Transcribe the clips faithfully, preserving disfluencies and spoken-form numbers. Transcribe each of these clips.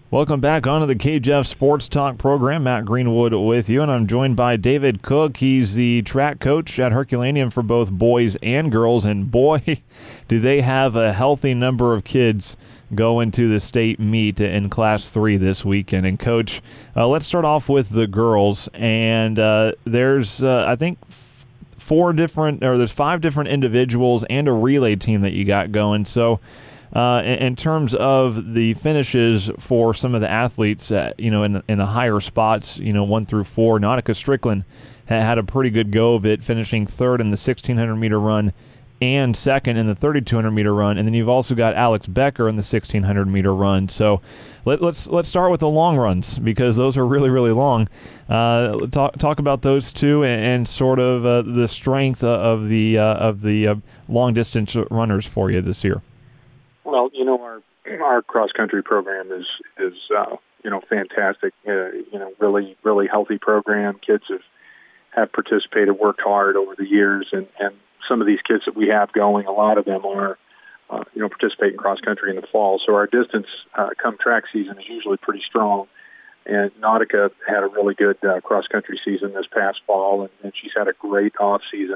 Welcome back onto the K J F Sports Talk program. Matt Greenwood with you, and I'm joined by David Cook. He's the track coach at Herculaneum for both boys and girls, and boy, do they have a healthy number of kids going to the state meet in Class three this weekend. And, Coach, uh, let's start off with the girls, and uh, there's, uh, I think, four different, or there's five different individuals and a relay team that you got going, so Uh, in, in terms of the finishes for some of the athletes, uh, you know, in, in the higher spots, you know, one through four, Nautica Strickland ha- had a pretty good go of it, finishing third in the sixteen hundred meter run and second in the thirty-two hundred meter run. And then you've also got Alex Becker in the sixteen hundred meter run. So let, let's let's start with the long runs, because those are really, really long. Uh, talk talk about those two and, and sort of uh, the strength of the uh, of the uh, long distance runners for you this year. Well, you know, our our cross country program is is uh, you know fantastic. Uh, you know, really really healthy program. Kids have have participated, worked hard over the years, and, and some of these kids that we have going, a lot of them are uh, you know participating cross country in the fall. So our distance uh, come track season is usually pretty strong. And Nautica had a really good uh, cross country season this past fall, and, and she's had a great off season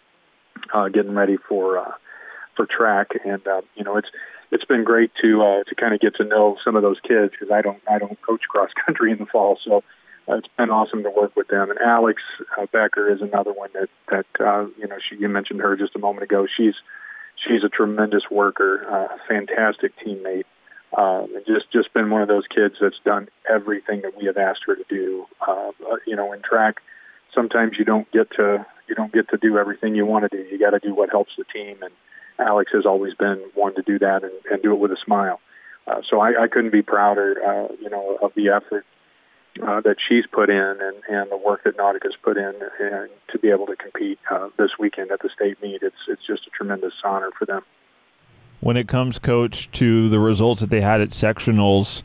uh, getting ready for uh, for track. And uh, you know, it's It's been great to uh, to kind of get to know some of those kids, because I don't I don't coach cross country in the fall, so uh, it's been awesome to work with them. And Alex uh, Becker is another one that that uh, you know she you mentioned her just a moment ago. She's she's a tremendous worker, uh, a fantastic teammate, um, and just just been one of those kids that's done everything that we have asked her to do. Uh, you know, in track, sometimes you don't get to you don't get to do everything you want to do. You got to do what helps the team, and Alex has always been one to do that and, and do it with a smile. Uh, so I, I couldn't be prouder, uh, you know, of the effort uh, that she's put in and, and the work that Nautica's put in, and to be able to compete uh, this weekend at the state meet. It's it's just a tremendous honor for them. When it comes, Coach, to the results that they had at sectionals,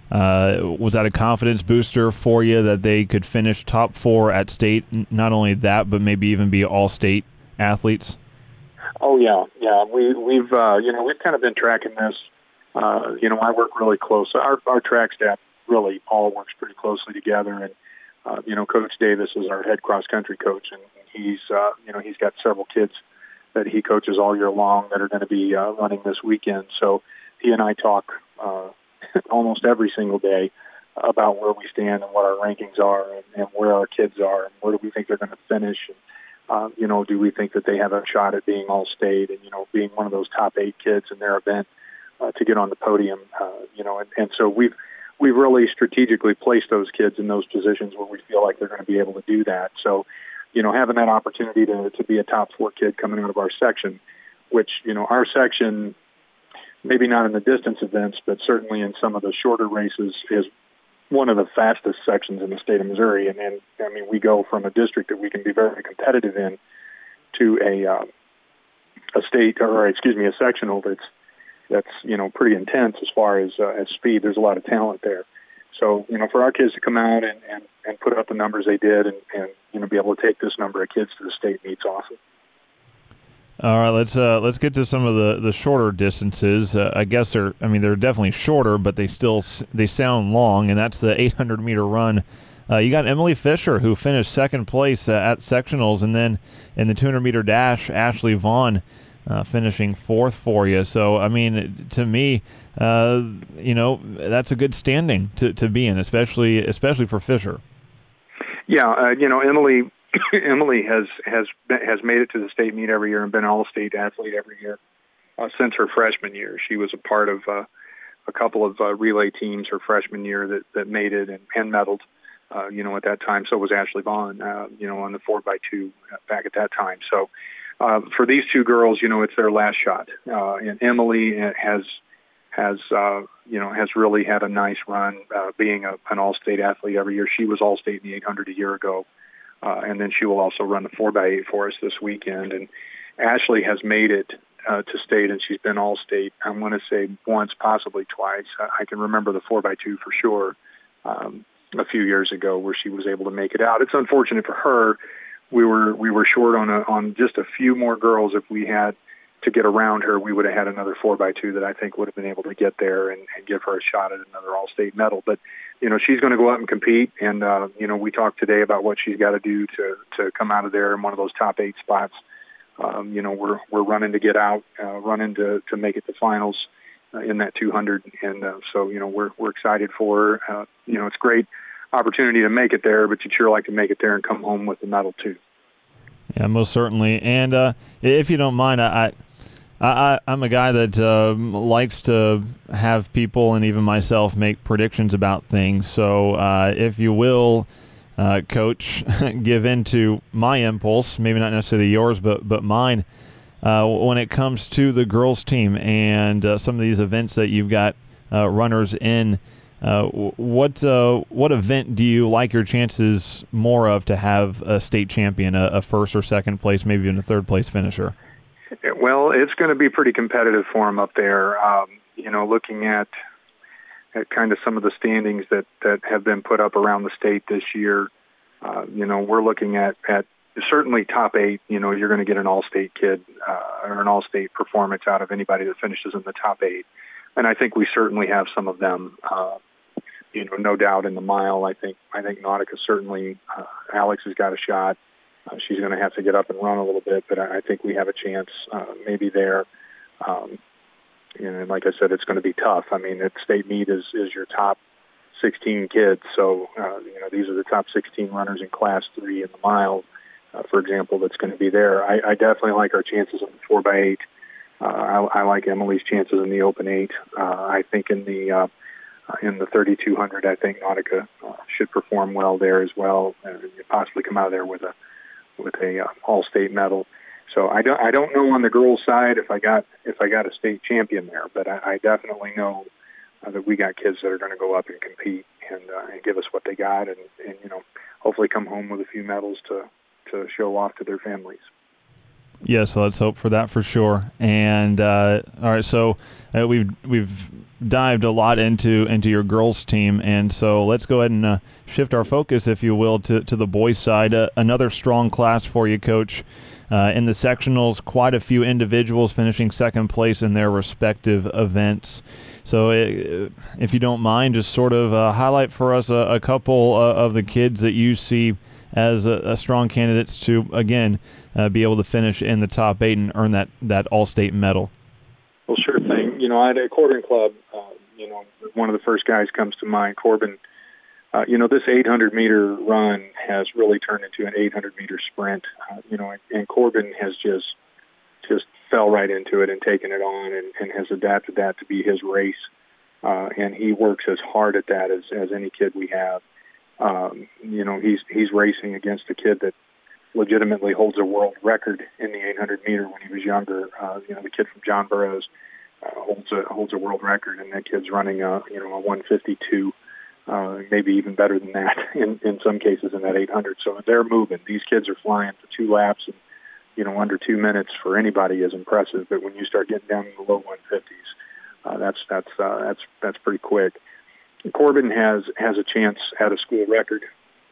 uh, was that a confidence booster for you that they could finish top four at state? Not only that, but maybe even be all-state athletes? Oh yeah, yeah. We we've uh, you know we've kind of been tracking this. Uh, you know, I work really close. Our our track staff really all works pretty closely together, and uh, you know, Coach Davis is our head cross country coach, and he's uh, you know he's got several kids that he coaches all year long that are going to be uh, running this weekend. So he and I talk uh, almost every single day about where we stand and what our rankings are, and, and where our kids are, and where do we think they're going to finish. And, Uh, you know, do we think that they have a shot at being all-state and, you know, being one of those top eight kids in their event uh, to get on the podium, uh, you know, and, and so we've we've really strategically placed those kids in those positions where we feel like they're going to be able to do that. So, you know, having that opportunity to, to be a top four kid coming out of our section, which, you know, our section, maybe not in the distance events, but certainly in some of the shorter races, is one of the fastest sections in the state of Missouri. And, and I mean, we go from a district that we can be very competitive in to a uh, a state, or excuse me, a sectional that's that's you know pretty intense as far as uh, as speed. There's a lot of talent there. So you know, for our kids to come out and, and, and put up the numbers they did, and, and you know be able to take this number of kids to the state meet's awesome. All right, let's uh, let's get to some of the, the shorter distances. Uh, I guess they're, I mean, they're definitely shorter, but they still they sound long, and that's the eight hundred meter run. Uh, you got Emily Fisher, who finished second place uh, at sectionals, and then in the two hundred meter dash, Ashley Vaughn uh, finishing fourth for you. So, I mean, to me, uh, you know, that's a good standing to, to be in, especially especially for Fisher. Yeah, uh, you know, Emily. Emily has has has made it to the state meet every year and been an all-state athlete every year uh, since her freshman year. She was a part of uh, a couple of uh, relay teams her freshman year that, that made it and, and medaled. Uh, you know, at that time, so was Ashley Vaughn. Uh, you know, on the four by two back at that time. So uh, for these two girls, you know, it's their last shot. Uh, and Emily has has uh, you know has really had a nice run, uh, being a, an all-state athlete every year. She was all-state in the eight hundred a year ago. Uh, and then she will also run the four by eight for us this weekend. And Ashley has made it uh, to state, and she's been all-state, I'm going to say once, possibly twice. I can remember the four by two for sure um, a few years ago where she was able to make it out. It's unfortunate for her. We were we were short on a, on just a few more girls if we had to get around her, we would have had another four by two that I think would have been able to get there and, and give her a shot at another all-state medal. But, you know, she's going to go out and compete. And, uh, you know, we talked today about what she's got to do to, to come out of there in one of those top eight spots. Um, you know, we're, we're running to get out, uh, running to, to make it to finals uh, in that two hundred. And uh, so, you know, we're, we're excited for her. Uh, you know, it's great opportunity to make it there, but you'd sure like to make it there and come home with the medal too. Yeah, most certainly. And uh, if you don't mind, I, I, I'm a guy that uh, likes to have people and even myself make predictions about things. So uh, if you will, uh, Coach, give in to my impulse, maybe not necessarily yours, but, but mine, uh, when it comes to the girls' team and uh, some of these events that you've got uh, runners in. Uh, what uh, what event do you like your chances more of to have a state champion, a, a first or second place, maybe even a third place finisher? Well, it's going to be pretty competitive for them up there. Um, you know, looking at, at kind of some of the standings that, that have been put up around the state this year, uh, you know, we're looking at, at certainly top eight. You know, you're going to get an all-state kid uh, or an all-state performance out of anybody that finishes in the top eight. And I think we certainly have some of them. Uh, You know, no doubt in the mile. I think I think Nautica certainly. Uh, Alex has got a shot. Uh, she's going to have to get up and run a little bit, but I, I think we have a chance, uh, maybe there. Um, and like I said, it's going to be tough. I mean, at state meet is is your top sixteen kids, so uh, you know these are the top sixteen runners in Class Three in the mile, uh, for example. That's going to be there. I, I definitely like our chances in the four by eight. Uh, I, I like Emily's chances in the open eight. Uh, I think in the uh, In the thirty-two hundred, I think Nautica uh, should perform well there as well, and possibly come out of there with a with a uh, all-state medal. So I don't I don't know on the girls' side if I got if I got a state champion there, but I, I definitely know uh, that we got kids that are going to go up and compete and, uh, and give us what they got, and, and you know hopefully come home with a few medals to to show off to their families. Yes, let's hope for that for sure. And uh, all right, so uh, we've we've dived a lot into into your girls' team, and so let's go ahead and uh, shift our focus, if you will, to to the boys' side. Uh, another strong class for you, Coach. Uh, in the sectionals, quite a few individuals finishing second place in their respective events. So, uh, if you don't mind, just sort of uh, highlight for us a, a couple uh, of the kids that you see as a, a strong candidates to, again, uh, be able to finish in the top eight and earn that, that all-state medal. Well, sure thing. You know, at a Corbin Club, uh, you know, one of the first guys comes to mind, Corbin. Uh, you know, this eight hundred meter run has really turned into an eight hundred meter sprint. Uh, you know, and, and Corbin has just just fell right into it and taken it on and, and has adapted that to be his race. Uh, and he works as hard at that as, as any kid we have. Um, you know, he's he's racing against a kid that legitimately holds a world record in the eight hundred meter when he was younger. Uh, you know, the kid from John Burroughs uh, holds a holds a world record, and that kid's running a you know a one fifty-two, uh, maybe even better than that in in some cases in that eight hundred. So they're moving. These kids are flying for two laps, and you know under two minutes for anybody is impressive. But when you start getting down in the low one fifties, uh, that's that's uh, that's that's pretty quick. Corbin has has a chance at a school record,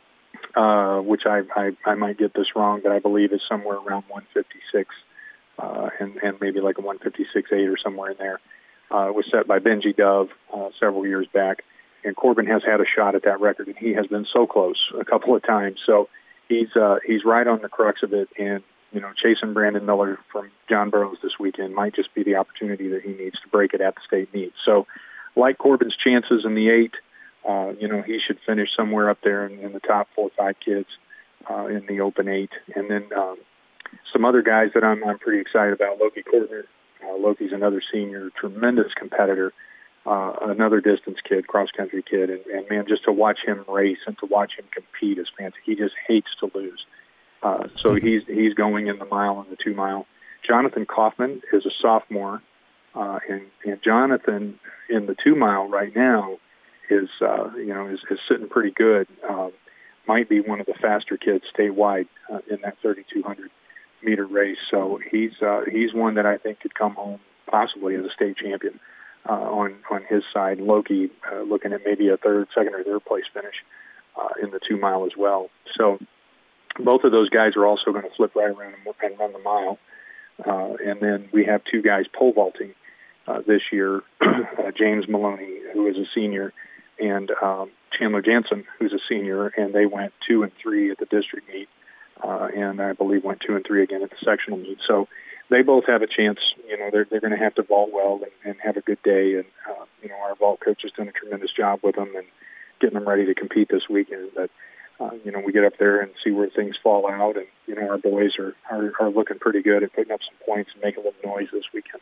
uh, which I, I I might get this wrong, but I believe is somewhere around one fifty-six, uh, and and maybe like a one fifty-six eight or somewhere in there. Uh, it was set by Benji Dove uh, several years back, and Corbin has had a shot at that record, and he has been so close a couple of times. So he's uh, he's right on the crux of it, and you know, chasing Brandon Miller from John Burroughs this weekend might just be the opportunity that he needs to break it at the state meet. So, like Corbin's chances in the eight, uh, you know, he should finish somewhere up there in, in the top four or five kids uh, in the open eight. And then um, some other guys that I'm, I'm pretty excited about, Loki Kortner. Uh, Loki's another senior, tremendous competitor, uh, another distance kid, cross-country kid. And, and, man, just to watch him race and to watch him compete is fantastic. He just hates to lose. Uh, so he's he's going in the mile and the two mile. Jonathan Kaufman is a sophomore, uh, and, and Jonathan in the two mile right now is uh, you know is, is sitting pretty good. Um, might be one of the faster kids statewide uh, in that thirty-two hundred meter race. So he's uh, he's one that I think could come home possibly as a state champion uh, on on his side. Loki uh, looking at maybe a third, second or third place finish uh, in the two mile as well. So. Both of those guys are also going to flip right around and run the mile. Uh, and then we have two guys pole vaulting uh, this year, uh, James Maloney, who is a senior, and um, Chandler Jansen, who's a senior, and they went two and three at the district meet, uh, and I believe went two and three again at the sectional meet. So they both have a chance. You know, they're they're going to have to vault well and, and have a good day. And uh, you know, our vault coach has done a tremendous job with them and getting them ready to compete this weekend. But uh, you know, we get up there and see where things fall out, and you know, our boys are are, are looking pretty good at putting up some points and making a little noise this weekend.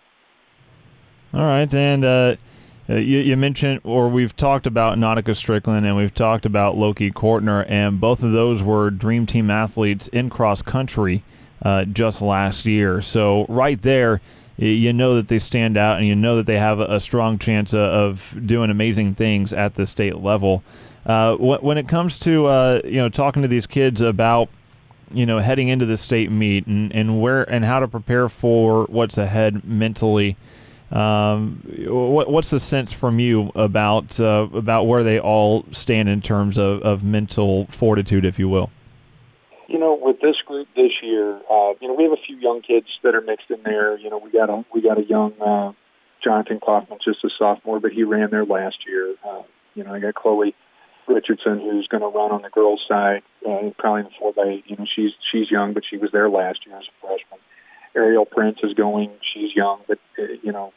All right, and. Uh Uh, you, you mentioned, or we've talked about Nautica Strickland and we've talked about Loki Kortner, and both of those were Dream Team athletes in cross country uh, just last year. So right there, you know that they stand out, and you know that they have a strong chance of doing amazing things at the state level. Uh, when it comes to uh, you know talking to these kids about you know heading into the state meet and, and where and how to prepare for what's ahead mentally. Um, what, what's the sense from you about uh, about where they all stand in terms of, of mental fortitude, if you will? You know, with this group this year, uh, you know, we have a few young kids that are mixed in there. You know, we got a we got a young uh, Jonathan Kaufman, just a sophomore, but he ran there last year. Uh, you know, I got Chloe Richardson, who's going to run on the girls' side, uh, probably in the four by eight. You know, she's she's young, but she was there last year as a freshman. Ariel Prince is going. She's young, but uh, you know,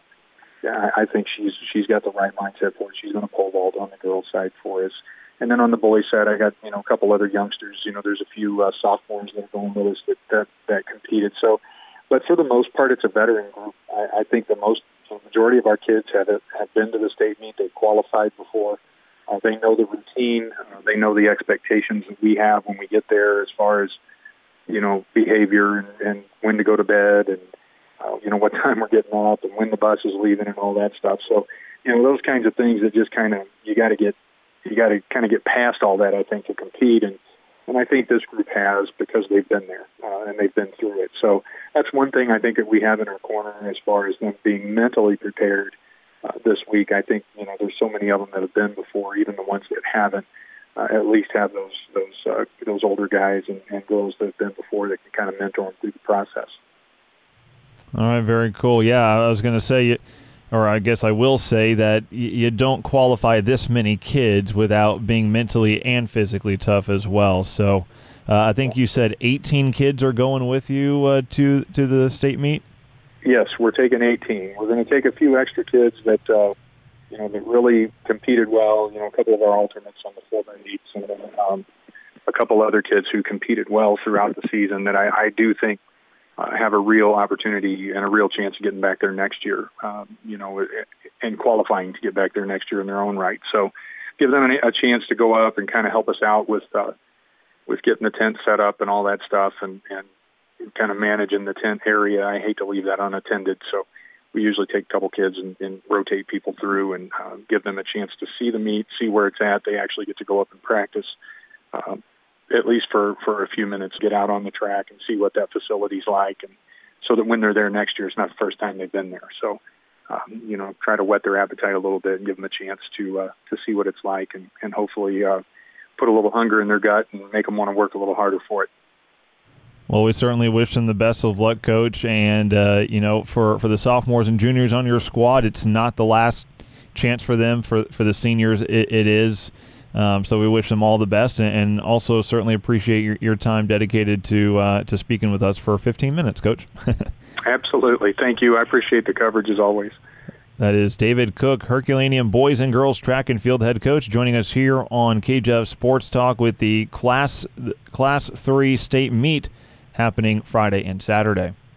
I think she's she's got the right mindset for it. She's going to pole vault on the girls' side for us. And then on the boys' side, I got you know a couple other youngsters. You know, there's a few uh, sophomores that are going with us that, that that competed. So, but for the most part, it's a veteran group. I, I think the most the majority of our kids have have been to the state meet. They've qualified before. Uh, they know the routine. Uh, they know the expectations that we have when we get there, as far as you know, behavior and, and when to go to bed and, uh, you know, what time we're getting up and when the bus is leaving and all that stuff. So, you know, those kinds of things that just kind of, you got to get, you got to kind of get past all that, I think, to compete. And, and I think this group has, because they've been there uh, and they've been through it. So that's one thing I think that we have in our corner as far as them being mentally prepared uh, this week. I think, you know, there's so many of them that have been before, even the ones that haven't. Uh, at least have those those uh, those older guys and, and girls that have been before that can kind of mentor them through the process. All right, very cool. Yeah, I was going to say, or I guess I will say that you don't qualify this many kids without being mentally and physically tough as well. So uh, I think you said eighteen kids are going with you uh, to to the state meet? Yes, we're taking eighteen. We're going to take a few extra kids that uh, – you know, that really competed well, you know, a couple of our alternates on the four by eights and then um, a couple other kids who competed well throughout the season that I, I do think uh, have a real opportunity and a real chance of getting back there next year, um, you know, and qualifying to get back there next year in their own right. So give them a, a chance to go up and kind of help us out with uh, with getting the tent set up and all that stuff and, and kind of managing the tent area. I hate to leave that unattended, so we usually take a couple kids and, and rotate people through and uh, give them a chance to see the meet, see where it's at. They actually get to go up and practice, um, at least for, for a few minutes, get out on the track and see what that facility's like, and so that when they're there next year, it's not the first time they've been there. So, um, you know, try to whet their appetite a little bit and give them a chance to uh, to see what it's like, and, and hopefully uh, put a little hunger in their gut and make them want to work a little harder for it. Well, we certainly wish them the best of luck, Coach. And, uh, you know, for, for the sophomores and juniors on your squad, it's not the last chance for them. For for the seniors, it, it is. Um, so we wish them all the best, and, and also certainly appreciate your, your time dedicated to uh, to speaking with us for fifteen minutes, Coach. Absolutely. Thank you. I appreciate the coverage as always. That is David Cook, Herculaneum boys and girls track and field head coach, joining us here on K J E F Sports Talk with the Class Class three state meet happening Friday and Saturday.